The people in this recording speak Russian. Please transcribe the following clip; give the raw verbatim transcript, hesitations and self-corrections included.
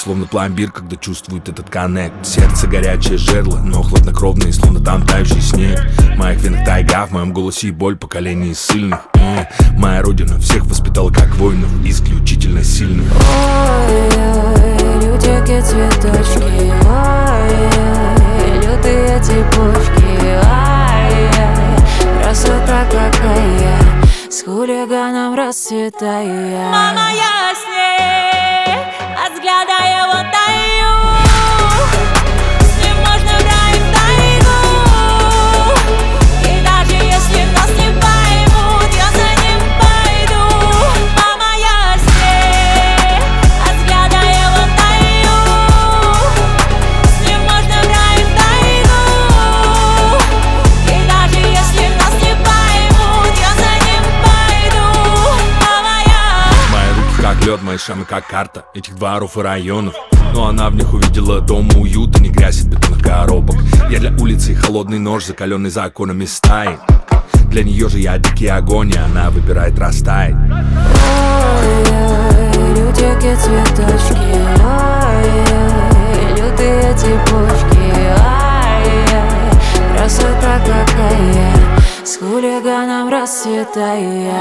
словно пломбир, когда чувствует этот коннект. Сердце горячее жерло, но хладнокровное, словно там тающий снег. В моих венах тайга, в моем голосе и боль поколений сильных. М-м. Моя родина всех воспитала как воинов, исключительно сильных. Ой-ой, лютики, цветочки, ой-ой, лютые цепочки, ай-яй, красота какая, с хулиганом расцветая. Мама, я снег, от взгляда его таю. С ним можно в рай, в тайгу. И даже если нас не поймут, я за ним пойду. Мама, я снег, от взгляда его таю. С ним можно в рай, в тайгу. И даже если нас не поймут, я за ним пойду. Мама, я. Мои руки как лед, мои шрамы как карта этих дворов и районов. Но она в них увидела дом уюта, не грязь от бетонных коробок. Я для улицы холодный нож, закаленный законами стаи. Для нее же я дикий огонь, и она выбирает растаять. Ой-ой, лютики, цветочки, ой-ой, лютые цепочки, ай-яй, красота какая, с хулиганом расцветая.